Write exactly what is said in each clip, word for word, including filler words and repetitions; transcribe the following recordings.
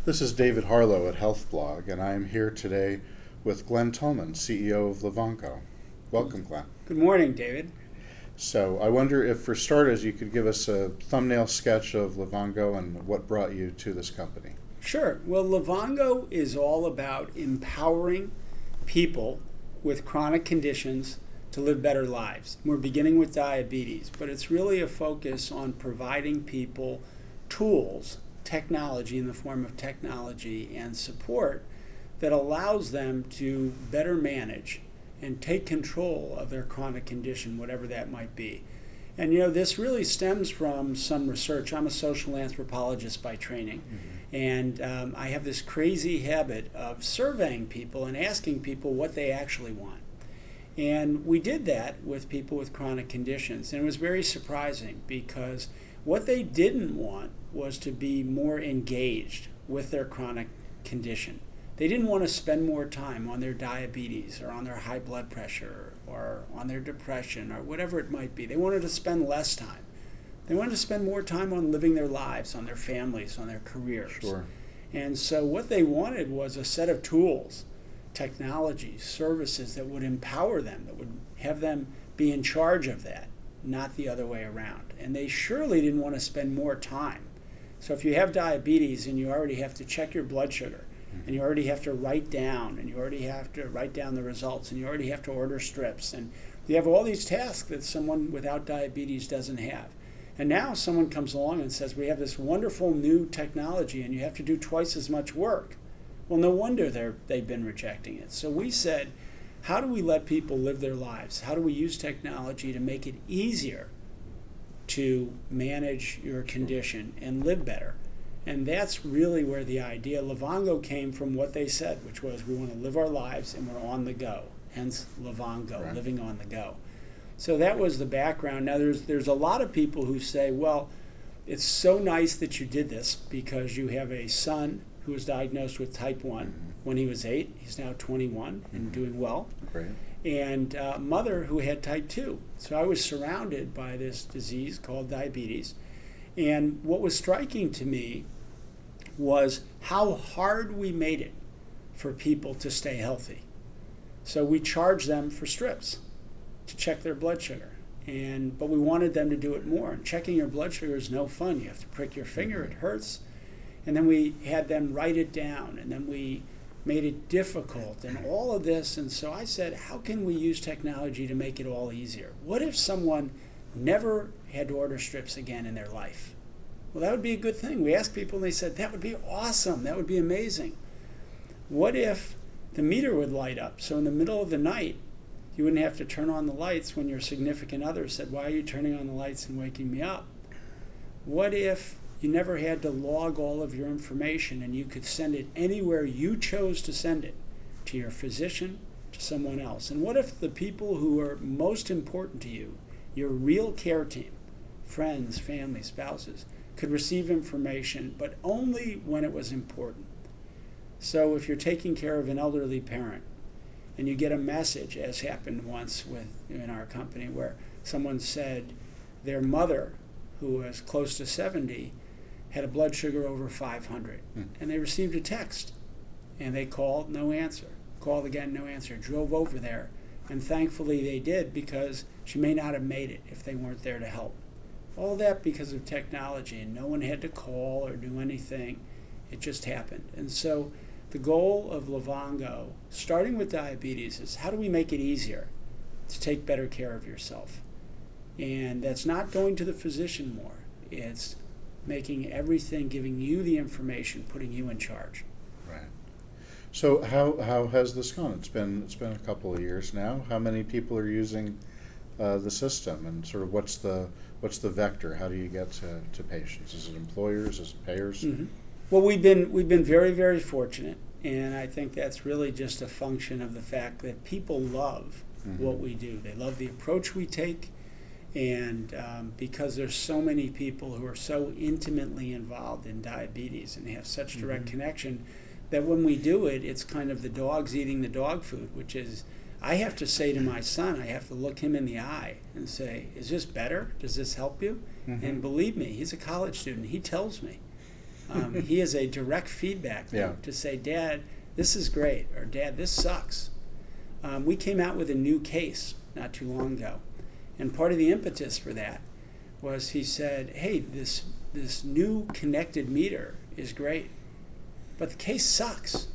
This is David Harlow at HealthBlog, and I am here today with Glenn Tolman, C E O of Livongo. Welcome, Glenn. Good morning, David. So I wonder if, for starters, you could give us a thumbnail sketch of Livongo and what brought you to this company. Sure. Well, Livongo is all about empowering people with chronic conditions to live better lives. We're beginning with diabetes, but it's really a focus on providing people tools, technology in the form of technology and support that allows them to better manage and take control of their chronic condition, whatever that might be. And you know, this really stems from some research. I'm a social anthropologist by training, mm-hmm. and um, I have this crazy habit of surveying people and asking people what they actually want. And we did that with people with chronic conditions, and it was very surprising because what they didn't want was to be more engaged with their chronic condition. They didn't want to spend more time on their diabetes or on their high blood pressure or on their depression or whatever it might be. They wanted to spend less time. They wanted to spend more time on living their lives, on their families, on their careers. Sure. And so what they wanted was a set of tools, technologies, services that would empower them, that would have them be in charge of that, not the other way around. And they surely didn't want to spend more time. So if you have diabetes and you already have to check your blood sugar, and you already have to write down, and you already have to write down the results, and you already have to order strips, and you have all these tasks that someone without diabetes doesn't have. And now someone comes along and says, we have this wonderful new technology, and you have to do twice as much work. Well, no wonder they're, they've been rejecting it. So we said, how do we let people live their lives? How do we use technology to make it easier to manage your condition and live better? And that's really where the idea, Livongo, came from what they said, which was we want to live our lives and we're on the go. Hence Livongo, right. Living on the go. So that was the background. Now there's there's a lot of people who say, well, it's so nice that you did this because you have a son who was diagnosed with type one mm-hmm. when he was eight. He's now twenty-one mm-hmm. and doing well. Great. And a uh, mother who had type two. So I was surrounded by this disease called diabetes. And what was striking to me was how hard we made it for people to stay healthy. So we charged them for strips to check their blood sugar. And but we wanted them to do it more. And checking your blood sugar is no fun. You have to prick your finger, it hurts. And then we had them write it down, and then we made it difficult and all of this. And so I said, how can we use technology to make it all easier? What if someone never had to order strips again in their life? Well, that would be a good thing. We asked people and they said, that would be awesome. That would be amazing. What if the meter would light up? So in the middle of the night, you wouldn't have to turn on the lights when your significant other said, why are you turning on the lights and waking me up? What if you never had to log all of your information and you could send it anywhere you chose to send it, to your physician, to someone else? And what if the people who are most important to you, your real care team, friends, family, spouses, could receive information, but only when it was important? So if you're taking care of an elderly parent and you get a message, as happened once with in our company, where someone said their mother, who was close to seventy, had a blood sugar over five hundred, hmm. and they received a text, and they called, no answer. Called again, no answer. Drove over there, and thankfully they did, because she may not have made it if they weren't there to help. All that because of technology, and no one had to call or do anything. It just happened. And so the goal of Livongo, starting with diabetes, is how do we make it easier to take better care of yourself? And that's not going to the physician more. It's making everything, giving you the information, putting you in charge. Right. So how how has this gone? It's been it's been a couple of years now. How many people are using uh, the system, and sort of what's the what's the vector? How do you get to, to patients? Is it employers? Is it payers? Mm-hmm. Well, we've been we've been very very fortunate, and I think that's really just a function of the fact that people love mm-hmm. what we do. They love the approach we take. And um, because there's so many people who are so intimately involved in diabetes and have such direct mm-hmm. connection, that when we do it, it's kind of the dogs eating the dog food, which is, I have to say to my son, I have to look him in the eye and say, is this better? Does this help you? Mm-hmm. And believe me, he's a college student. He tells me. Um, he is a direct feedback loop Yeah. to say, Dad, this is great, or Dad, this sucks. Um, we came out with a new case not too long ago, and part of the impetus for that was he said, hey, this this new connected meter is great, but the case sucks.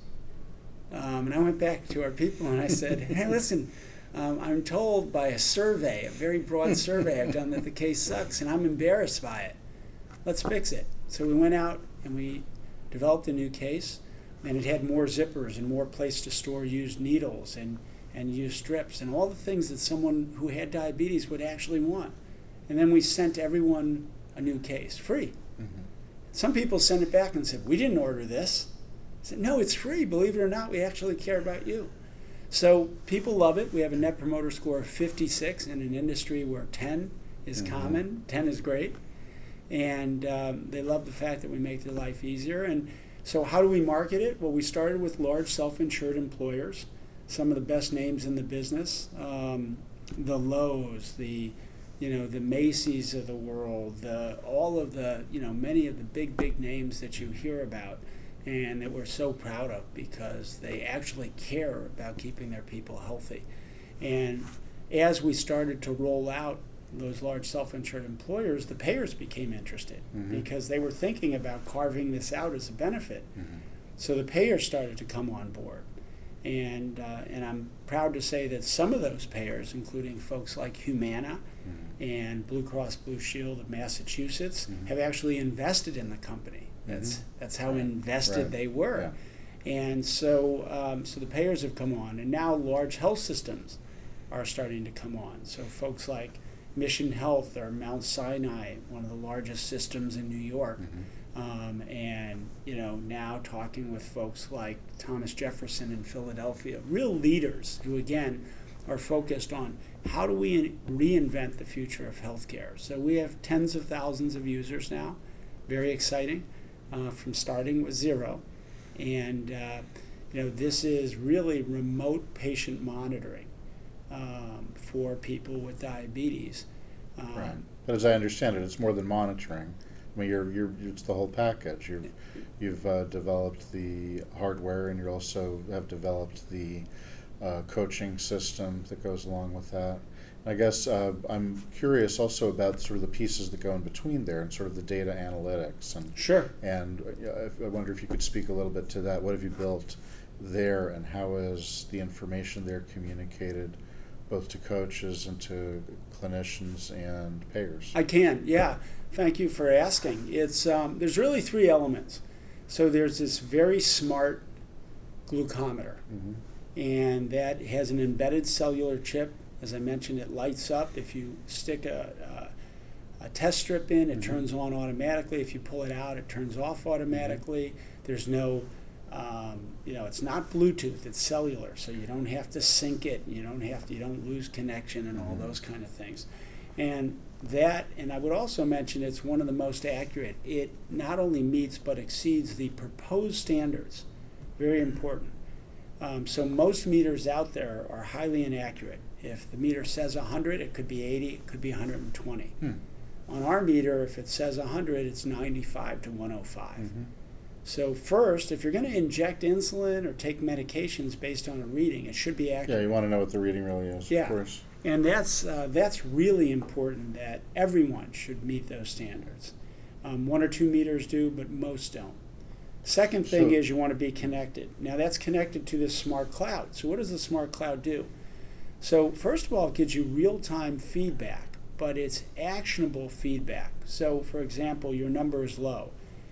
Um, and I went back to our people and I said, hey, listen, um, I'm told by a survey, a very broad survey I've done, that the case sucks, and I'm embarrassed by it. Let's fix it. So we went out and we developed a new case, and it had more zippers and more place to store used needles and, and used strips and all the things that someone who had diabetes would actually want. And then we sent everyone a new case, free. Mm-hmm. Some people sent it back and said, we didn't order this. I said, no, it's free. Believe it or not, we actually care about you. So people love it. We have a Net Promoter Score of fifty-six in an industry where ten is Mm-hmm. common. ten is great. And um, they love the fact that we make their life easier. And so how do we market it? Well, we started with large self-insured employers, some of the best names in the business, um, the Lowe's, the you know, the Macy's of the world, the, all of the, you know, many of the big, big names that you hear about and that we're so proud of because they actually care about keeping their people healthy. And as we started to roll out those large self-insured employers, the payers became interested Mm-hmm. because they were thinking about carving this out as a benefit. Mm-hmm. So the payers started to come on board. And, uh, and I'm proud to say that some of those payers, including folks like Humana Mm-hmm. and Blue Cross Blue Shield of Massachusetts, Mhm. have actually invested in the company. That's Mhm. that's how Right. invested Right. they were. Yeah. And so um, so the payers have come on, and now large health systems are starting to come on. So folks like Mission Health or Mount Sinai, one of the largest systems in New York, Mhm. um, and you know now talking with folks like Thomas Jefferson in Philadelphia, real leaders who again are focused on how do we reinvent the future of healthcare. So we have tens of thousands of users now, very exciting, uh, from starting with zero, and uh, you know this is really remote patient monitoring um, for people with diabetes. Um, Right. But as I understand it, it's more than monitoring. I mean, you're, you're, it's the whole package. You've, you've uh, developed the hardware, and you also have developed the uh, coaching system that goes along with that. And I guess uh, I'm curious also about sort of the pieces that go in between there, and sort of the data analytics. And Sure. and uh, if- I wonder if you could speak a little bit to that. What have you built there, and how is the information there communicated both to coaches and to clinicians and payers? I can, yeah. Thank you for asking. It's um, there's really three elements. So there's this very smart glucometer, Mhm. and that has an embedded cellular chip. As I mentioned, it lights up. If you stick a, a, a test strip in, it Mhm. turns on automatically. If you pull it out, it turns off automatically. There's no, um, you know, it's not Bluetooth, it's cellular, so you don't have to sync it. You don't have to, you don't lose connection and all Mhm. those kind of things. And that, and I would also mention it's one of the most accurate. It not only meets but exceeds the proposed standards. Very important. Um, so most meters out there are highly inaccurate. If the meter says one hundred, it could be eighty, it could be one hundred twenty. Hmm. On our meter, if it says one hundred, it's ninety-five to one oh five. Mhm. So first, if you're going to inject insulin or take medications based on a reading, it should be Yeah, accurate. you want to know what the reading really is, Yeah. of course. And that's uh, that's really important that everyone should meet those standards. Um, one or two meters do, but most don't. Second thing So- is you want to be connected. Now that's connected to this smart cloud. So what does the smart cloud do? So first of all, it gives you real-time feedback, but it's actionable feedback. So for example, your number is low.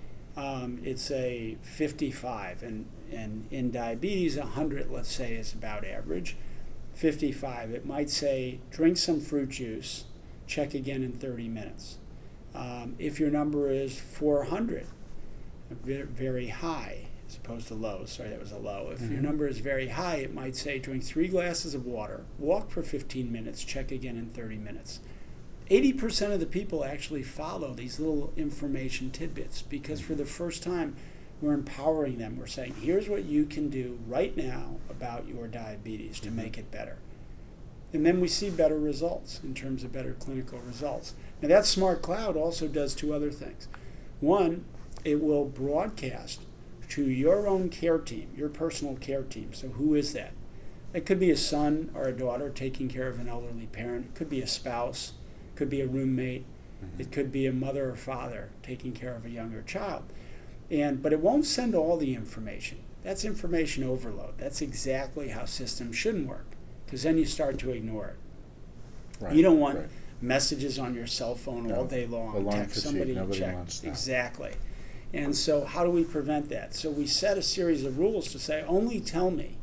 Um, it's a fifty-five, and, and in diabetes, one hundred, let's say, is about average. fifty-five, it might say, drink some fruit juice, check again in thirty minutes. Um, if your number is four hundred, ve- very high, as opposed to low, sorry, that was a low. If your Mhm. number is very high, it might say, drink three glasses of water, walk for fifteen minutes, check again in thirty minutes. eighty percent of the people actually follow these little information tidbits because for the first time, we're empowering them. We're saying, here's what you can do right now about your diabetes to Mhm. make it better. And then we see better results in terms of better clinical results. Now that smart cloud also does two other things. One, it will broadcast to your own care team, your personal care team. So who is that? It could be a son or a daughter taking care of an elderly parent. It could be a spouse. It could be a roommate. Mm-hmm. It could be a mother or father taking care of a younger child. And but it won't send all the information. That's information overload. That's exactly how systems shouldn't work, because then you start to ignore it. Right, you don't want right. messages on your cell phone no, all day long. Alarm Text fatigue. somebody Nobody check. wants that. Exactly. And so how do we prevent that? So we set a series of rules to say, only tell me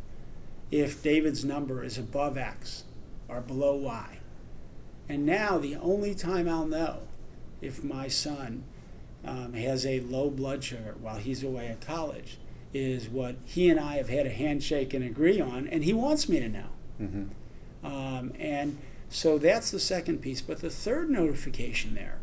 if David's number is above X or below Y. And now the only time I'll know if my son um, has a low blood sugar while he's away at college is what he and I have had a handshake and agree on, and he wants me to know. Mm-hmm. Um, and so that's the second piece. But the third notification there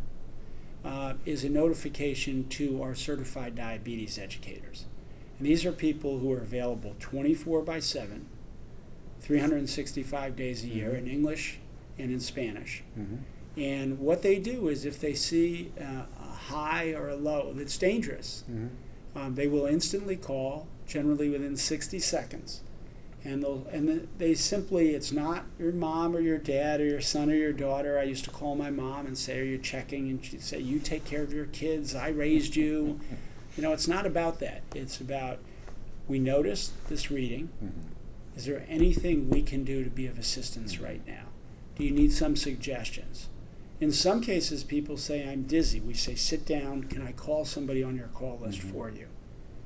uh, is a notification to our certified diabetes educators. And these are people who are available twenty-four by seven, three hundred sixty-five days a year mm-hmm. in English and in Spanish. Mm-hmm. And what they do is if they see uh, a high or a low that's dangerous, mm-hmm. um, they will instantly call, generally within sixty seconds. And they'll and they simply, it's not your mom or your dad or your son or your daughter. I used to call my mom and say, are you checking? And she'd say, you take care of your kids. I raised you. You know, it's not about that. It's about, we noticed this reading. Mm-hmm. Is there anything we can do to be of assistance right now? Do you need some suggestions? In some cases, people say, I'm dizzy. We say, sit down. Can I call somebody on your call list mm-hmm. for you?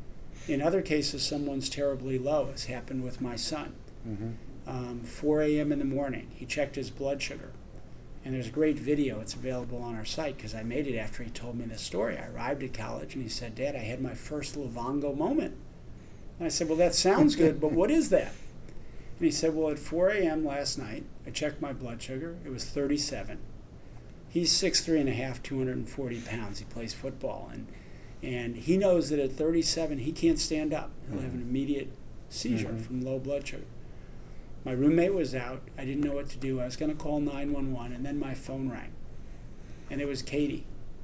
In other cases, someone's terribly low, as happened with my son. Mm-hmm. Um, four a.m. in the morning, he checked his blood sugar. And there's a great video. It's available on our site because I made it after he told me this story. I arrived at college and he said, Dad, I had my first Livongo moment. And I said, well, that sounds good, but what is that? And he said, well, at four a.m. last night, I checked my blood sugar. It was thirty-seven. He's six three and a half, two hundred forty pounds. He plays football. And and he knows that at thirty-seven, he can't stand up. He'll mm-hmm. have an immediate seizure mm-hmm. from low blood sugar. My roommate was out. I didn't know what to do. I was going to call nine one one, and then my phone rang. And it was Katie.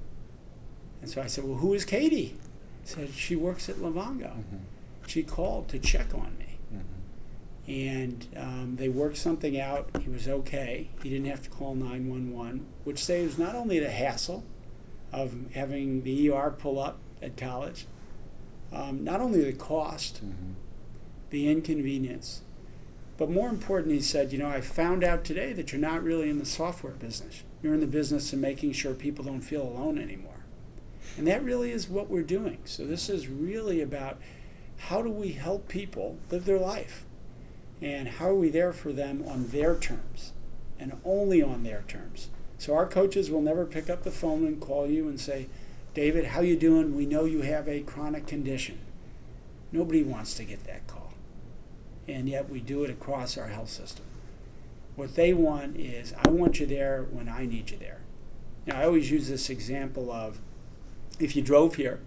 And so I said, well, who is Katie? He said, she works at Livongo. Mm-hmm. She called to check on me. Mm-hmm. And um, they worked something out. He was okay. He didn't have to call nine one one, which saves not only the hassle of having the E R pull up at college, um, not only the cost, mm-hmm. the inconvenience, but more important, he said, you know, I found out today that you're not really in the software business. You're in the business of making sure people don't feel alone anymore. And that really is what we're doing. So this is really about how do we help people live their life? And how are we there for them on their terms and only on their terms? So our coaches will never pick up the phone and call you and say, David, how you doing? We know you have a chronic condition. Nobody wants to get that call. And yet we do it across our health system. What they want is, I want you there when I need you there. Now, I always use this example of, if you drove here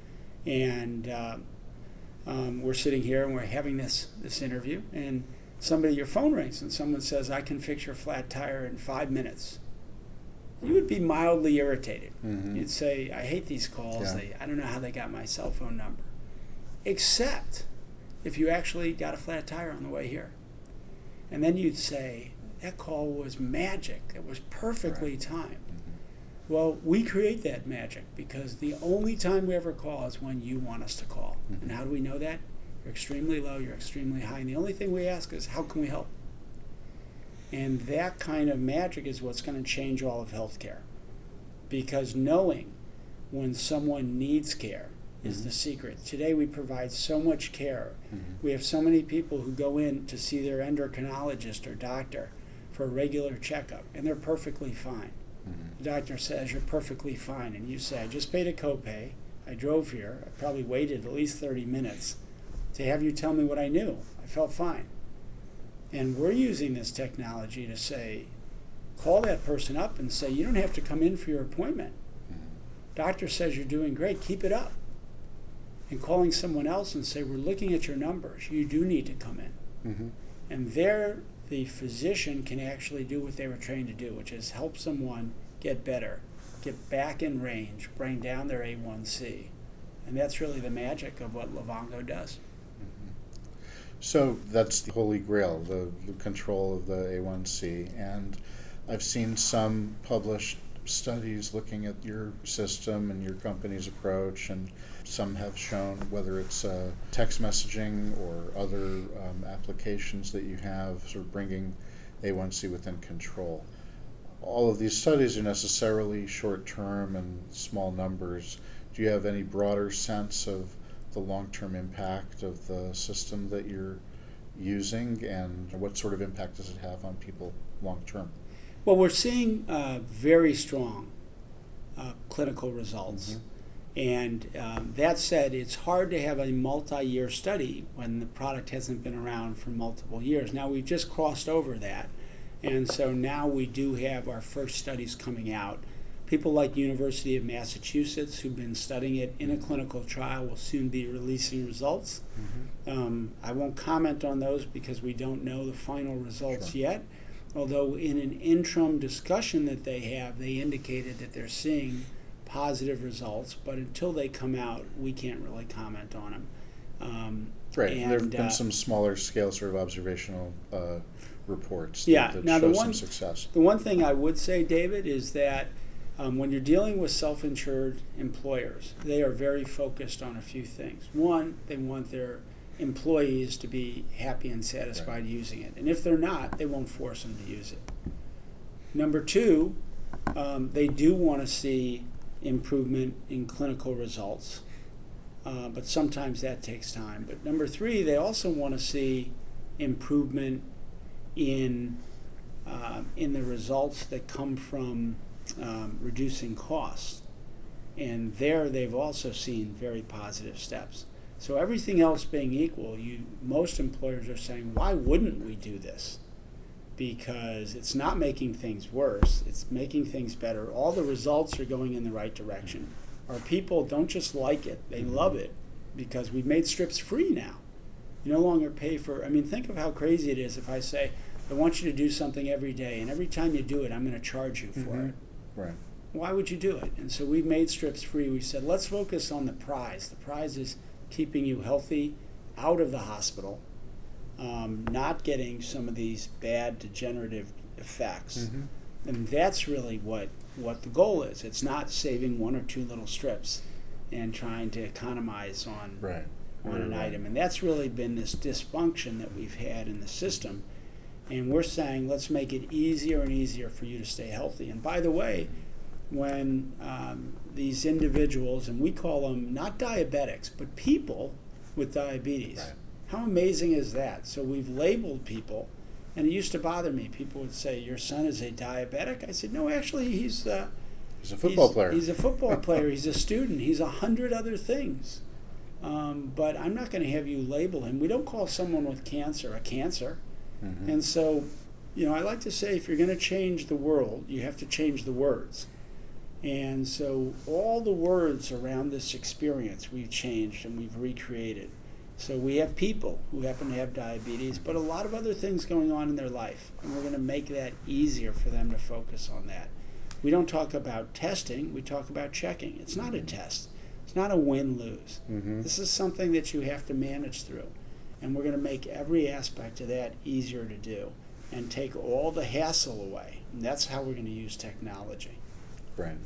and uh, um, we're sitting here and we're having this, this interview, and somebody, your phone rings and someone says, I can fix your flat tire in five minutes. You would be mildly irritated. Mm-hmm. You'd say, I hate these calls. Yeah. They, I don't know how they got my cell phone number. Except if you actually got a flat tire on the way here. And then you'd say, that call was magic. It was perfectly right. timed. Mm-hmm. Well, we create that magic because the only time we ever call is when you want us to call. Mm-hmm. And how do we know that? You're extremely low, you're extremely high. And the only thing we ask is, how can we help? And that kind of magic is what's going to change all of healthcare. Because knowing when someone needs care is mm-hmm. the secret. Today we provide so much care. Mm-hmm. We have so many people who go in to see their endocrinologist or doctor for a regular checkup, and they're perfectly fine. Mm-hmm. The doctor says, you're perfectly fine. And you say, I just paid a copay. I drove here. I probably waited at least thirty minutes to have you tell me what I knew. I felt fine. And we're using this technology to say, call that person up and say, you don't have to come in for your appointment. Mm-hmm. Doctor says you're doing great. Keep it up. And calling someone else and say, we're looking at your numbers. You do need to come in. Mm-hmm. And there, the physician can actually do what they were trained to do, which is help someone get better, get back in range, bring down their A one C, And that's really the magic of what Livongo does. So that's the holy grail, the, the control of the A one C. And I've seen some published studies looking at your system and your company's approach, and some have shown whether it's uh, text messaging or other um, applications that you have sort of bringing A one C within control. All of these studies are necessarily short-term and small numbers. Do you have any broader sense of the long-term impact of the system that you're using, and what sort of impact does it have on people long-term? Well, we're seeing uh, very strong uh, clinical results. Mm-hmm. And um, that said, it's hard to have a multi-year study when the product hasn't been around for multiple years. Now, we've just crossed over that. And so now we do have our first studies coming out. People like University of Massachusetts, who've been studying it in a clinical trial, will soon be releasing results. Mm-hmm. Um, I won't comment on those because we don't know the final results sure. yet. Although in an interim discussion that they have, they indicated that they're seeing positive results, but until they come out, we can't really comment on them. Um, right. And, there have been uh, some smaller scale sort of observational uh, reports that, yeah, that now show the one, some success. The one thing I would say, David, is that um, when you're dealing with self-insured employers, they are very focused on a few things. One, they want their employees to be happy and satisfied right. using it. And if they're not, they won't force them to use it. Number two, um, they do want to see improvement in clinical results, uh, but sometimes that takes time. But number three, they also want to see improvement in uh, in the results that come from um, reducing costs. And there they've also seen very positive steps. So everything else being equal, you most employers are saying, why wouldn't we do this? Because it's not making things worse, it's making things better. All the results are going in the right direction. Our people don't just like it, they love it, because we've made strips free now. You no longer pay for, I mean, think of how crazy it is if I say, I want you to do something every day, and every time you do it, I'm going to charge you for mm-hmm. it. Right. Why would you do it? And so we've made strips free. We said, let's focus on the prize. The prize is keeping you healthy out of the hospital, um, not getting some of these bad degenerative effects. Mm-hmm. And that's really what, what the goal is. It's not saving one or two little strips and trying to economize on, right. on right, an right. item. And that's really been this dysfunction that we've had in the system. And we're saying, let's make it easier and easier for you to stay healthy. And by the way, when um, these individuals, and we call them not diabetics, but people with diabetes, right. how amazing is that? So we've labeled people, and it used to bother me. People would say, your son is a diabetic? I said, no, actually, he's, uh, he's a football he's, player. He's a football player. He's a student. He's a hundred other things. Um, but I'm not going to have you label him. We don't call someone with cancer a cancer. Mm-hmm. And so, you know, I like to say, if you're going to change the world, you have to change the words. And so all the words around this experience we've changed and we've recreated. So we have people who happen to have diabetes, but a lot of other things going on in their life. And we're going to make that easier for them to focus on that. We don't talk about testing, we talk about checking. It's not a test. It's not a win-lose. Mm-hmm. This is something that you have to manage through. And we're going to make every aspect of that easier to do and take all the hassle away. And that's how we're going to use technology. Right.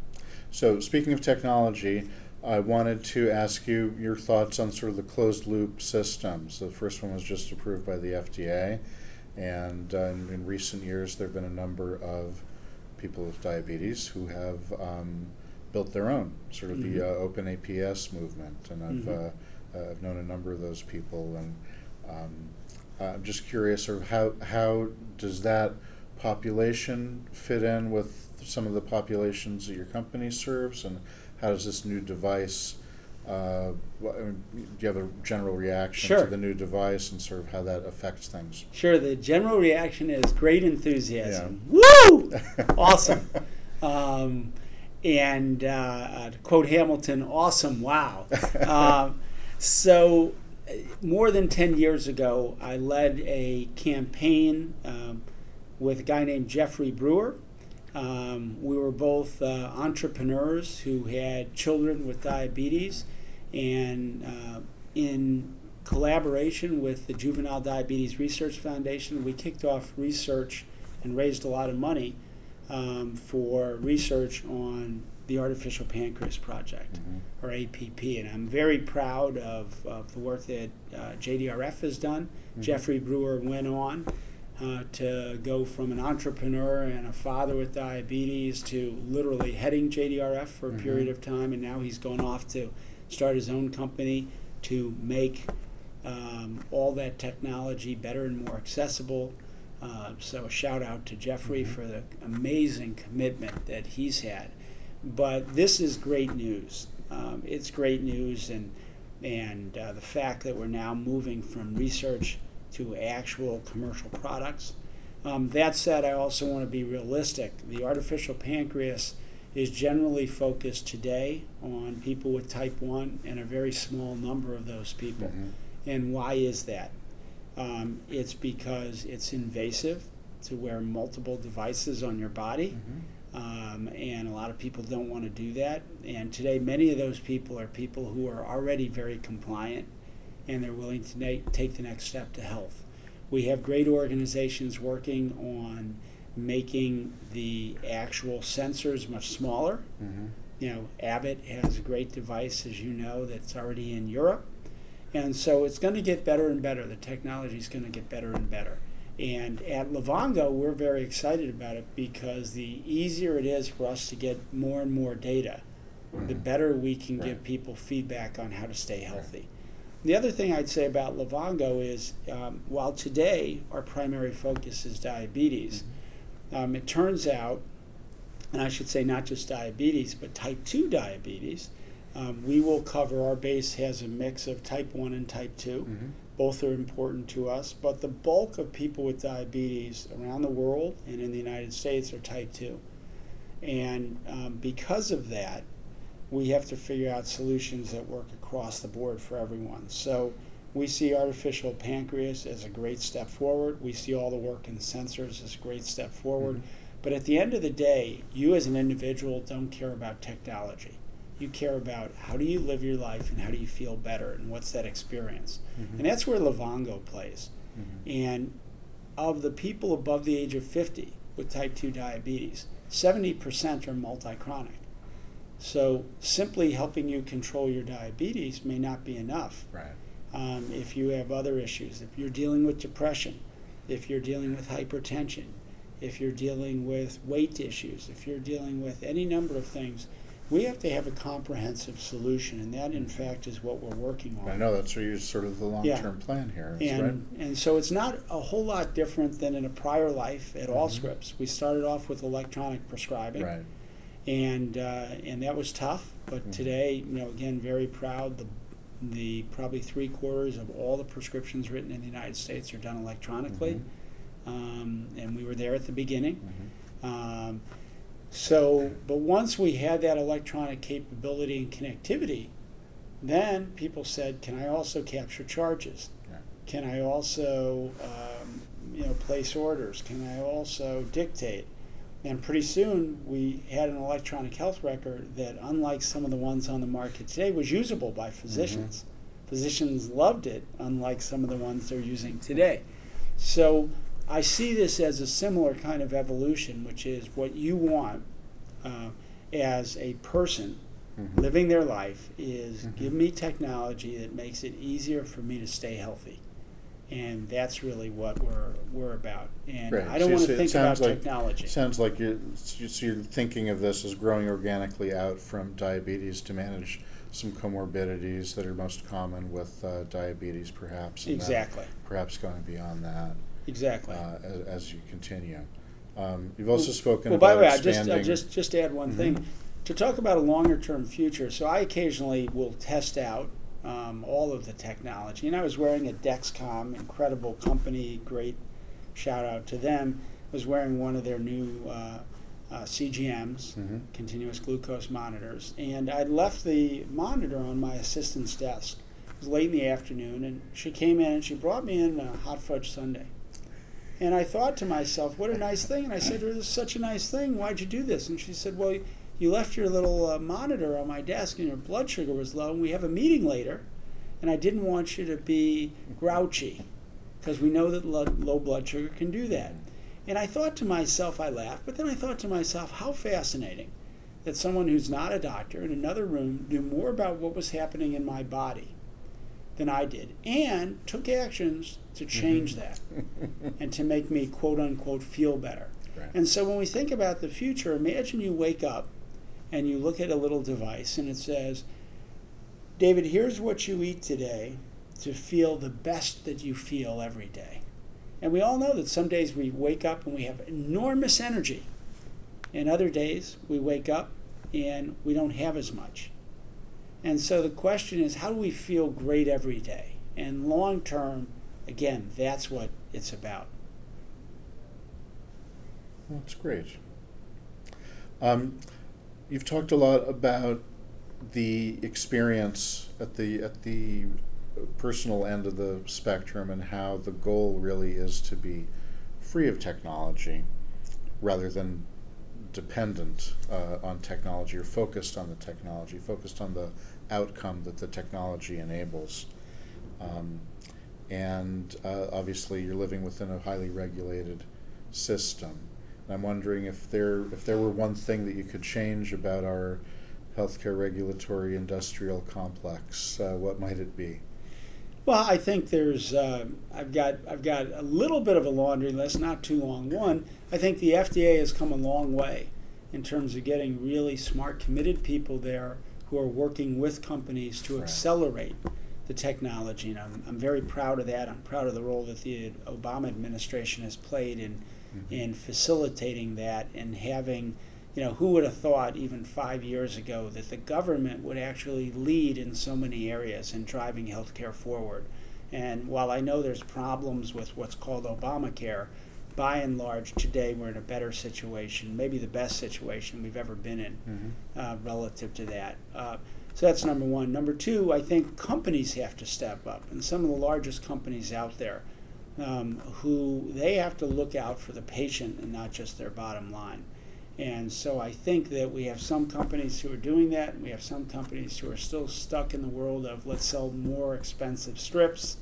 So speaking of technology, I wanted to ask you your thoughts on sort of the closed-loop systems. The first one was just approved by the F D A, and uh, in, in recent years there have been a number of people with diabetes who have um, built their own, sort of mm-hmm. the uh, Open A P S movement, and I've mm-hmm. uh, Uh, I've known a number of those people, and um, I'm just curious, sort of how how does that population fit in with some of the populations that your company serves, and how does this new device? Uh, I mean, do you have a general reaction sure. to the new device, and sort of how that affects things? Sure. The general reaction is great enthusiasm. Yeah. Woo! Awesome. Um, and uh, uh, to quote Hamilton, awesome, wow. Um, So more than ten years ago, I led a campaign um, with a guy named Jeffrey Brewer. Um, we were both uh, entrepreneurs who had children with diabetes, And uh, in collaboration with the Juvenile Diabetes Research Foundation, we kicked off research and raised a lot of money um, for research on the Artificial Pancreas Project, mm-hmm. or A P P. And I'm very proud of, of the work that uh, J D R F has done. Mm-hmm. Jeffrey Brewer went on uh, to go from an entrepreneur and a father with diabetes to literally heading J D R F for a mm-hmm. period of time, and now he's going off to start his own company to make um, all that technology better and more accessible. Uh, so a shout out to Jeffrey mm-hmm. for the amazing commitment that he's had. But this is great news. Um, it's great news, and and uh, the fact that we're now moving from research to actual commercial products. Um, that said, I also want to be realistic. The artificial pancreas is generally focused today on people with type one and a very small number of those people. Mm-hmm. And why is that? Um, it's because it's invasive to wear multiple devices on your body. Mm-hmm. Um, and a lot of people don't want to do that. And today, many of those people are people who are already very compliant, and they're willing to na- take the next step to health. We have great organizations working on making the actual sensors much smaller. Mm-hmm. You know, Abbott has a great device, as you know, that's already in Europe. And so it's going to get better and better. The technology is going to get better and better. And at Livongo, we're very excited about it because the easier it is for us to get more and more data, mm-hmm. the better we can right. give people feedback on how to stay healthy. Right. The other thing I'd say about Livongo is um, while today our primary focus is diabetes, mm-hmm. um, it turns out, and I should say not just diabetes, but type two diabetes, um, we will cover, our base has a mix of type one and type two. Mm-hmm. Both are important to us, but the bulk of people with diabetes around the world and in the United States are type two. And um, because of that, we have to figure out solutions that work across the board for everyone. So we see artificial pancreas as a great step forward. We see all the work in sensors as a great step forward. Mm-hmm. But at the end of the day, you as an individual don't care about technology. You care about how do you live your life and how do you feel better and what's that experience. Mm-hmm. And that's where Livongo plays. Mm-hmm. And of the people above the age of fifty with type two diabetes, seventy percent are multi-chronic. So simply helping you control your diabetes may not be enough. Right. Um, if you have other issues, if you're dealing with depression, if you're dealing with hypertension, if you're dealing with weight issues, if you're dealing with any number of things, we have to have a comprehensive solution, and that, in fact, is what we're working on. I know that's sort of the long-term yeah. plan here. And, right? and so it's not a whole lot different than in a prior life at mm-hmm. Allscripts. We started off with electronic prescribing, right. and uh, and that was tough. But mm-hmm. today, you know, again, very proud. The the probably three quarters of all the prescriptions written in the United States are done electronically, mm-hmm. um, and we were there at the beginning. Mm-hmm. Um, So, but once we had that electronic capability and connectivity, then people said, can I also capture charges? Yeah. Can I also, um, you know, place orders? Can I also dictate? And pretty soon we had an electronic health record that, unlike some of the ones on the market today, was usable by physicians. Mm-hmm. Physicians loved it, unlike some of the ones they're using today. So I see this as a similar kind of evolution, which is what you want uh, as a person mm-hmm. living their life is mm-hmm. give me technology that makes it easier for me to stay healthy. And that's really what we're we're about. And right. I don't so want to think about like, technology. It sounds like you're, you're thinking of this as growing organically out from diabetes to manage some comorbidities that are most common with uh, diabetes, perhaps. And exactly. Perhaps going beyond that. Exactly. Uh, as, as you continue. Um, you've also spoken well, about by the way, expanding. I just, I just, just add one mm-hmm. thing. To talk about a longer-term future, so I occasionally will test out um, all of the technology. And I was wearing a Dexcom, incredible company, great shout-out to them. I was wearing one of their new uh, uh, C G Ms, mm-hmm. continuous glucose monitors. And I left the monitor on my assistant's desk. It was late in the afternoon, and she came in and she brought me in a hot fudge sundae. And I thought to myself, what a nice thing. And I said to her, this is such a nice thing. Why'd you do this? And she said, well, you left your little uh, monitor on my desk and your blood sugar was low, and we have a meeting later, and I didn't want you to be grouchy, because we know that low, low blood sugar can do that. And I thought to myself, I laughed, but then I thought to myself, how fascinating that someone who's not a doctor in another room knew more about what was happening in my body than I did, and took actions to change Mm-hmm. that and to make me, quote unquote, feel better. Right. And so when we think about the future, imagine you wake up and you look at a little device and it says, David, here's what you eat today to feel the best that you feel every day. And we all know that some days we wake up and we have enormous energy, and other days we wake up and we don't have as much. And so the question is, how do we feel great every day? And long term, again, that's what it's about. That's great. Um, you've talked a lot about the experience at the at the personal end of the spectrum, and how the goal really is to be free of technology rather than dependent uh, on technology, or focused on the technology, focused on the outcome that the technology enables. Um, and uh, obviously you're living within a highly regulated system. And I'm wondering if there if there were one thing that you could change about our healthcare regulatory industrial complex, uh, what might it be? Well, I think there's, uh, I've got I've got a little bit of a laundry list, not too long. One, I think the F D A has come a long way in terms of getting really smart, committed people there who are working with companies to Right. accelerate the technology. And I'm, I'm very proud of that. I'm proud of the role that the Obama administration has played in, Mm-hmm. in facilitating that, and having, you know, who would have thought even five years ago that the government would actually lead in so many areas in driving healthcare forward. And while I know there's problems with what's called Obamacare, by and large today we're in a better situation, maybe the best situation we've ever been in Mm-hmm. uh, relative to that. Uh, so that's number one. Number two, I think companies have to step up, and some of the largest companies out there, um, who they have to look out for the patient and not just their bottom line. And so I think that we have some companies who are doing that, and we have some companies who are still stuck in the world of let's sell more expensive strips,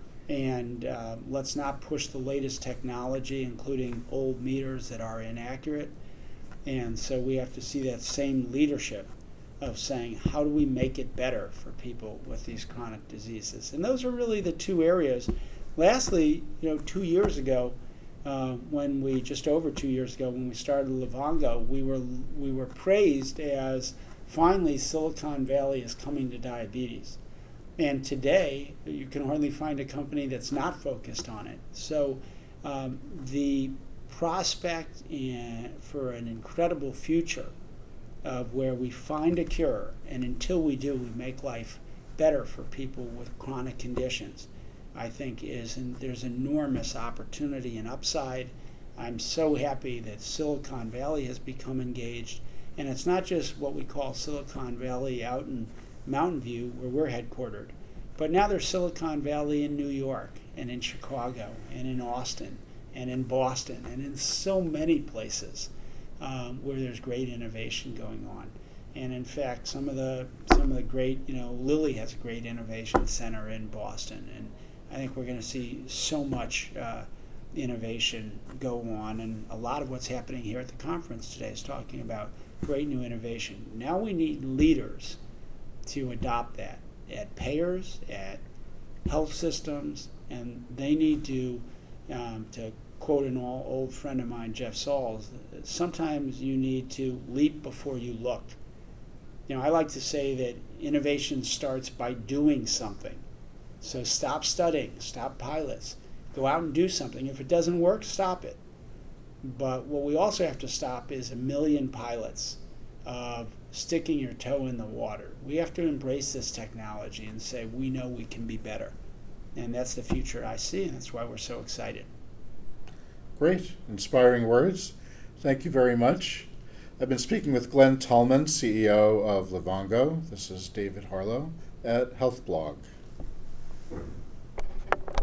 and uh, let's not push the latest technology, including old meters that are inaccurate. And so we have to see that same leadership of saying, how do we make it better for people with these chronic diseases? And those are really the two areas. Lastly, you know, two years ago, Uh, when we just over two years ago, when we started Livongo, we were we were praised as finally Silicon Valley is coming to diabetes, and today you can hardly find a company that's not focused on it. So um, the prospect in, for an incredible future of where we find a cure, and until we do, we make life better for people with chronic conditions, I think is, and there's enormous opportunity and upside. I'm so happy that Silicon Valley has become engaged, and it's not just what we call Silicon Valley out in Mountain View where we're headquartered, but now there's Silicon Valley in New York and in Chicago and in Austin and in Boston and in so many places um, where there's great innovation going on. And in fact, some of the some of the great, you know, Lilly has a great innovation center in Boston, and I think we're going to see so much uh, innovation go on, and a lot of what's happening here at the conference today is talking about great new innovation. Now we need leaders to adopt that at payers, at health systems, and they need to, um, to quote an old friend of mine, Jeff Sauls, sometimes you need to leap before you look. You know, I like to say that innovation starts by doing something. So stop studying, stop pilots, go out and do something. If it doesn't work, stop it. But what we also have to stop is a million pilots of sticking your toe in the water. We have to embrace this technology and say, we know we can be better. And that's the future I see, and that's why we're so excited. Great, inspiring words. Thank you very much. I've been speaking with Glenn Tullman, C E O of Livongo. This is David Harlow at HealthBlog.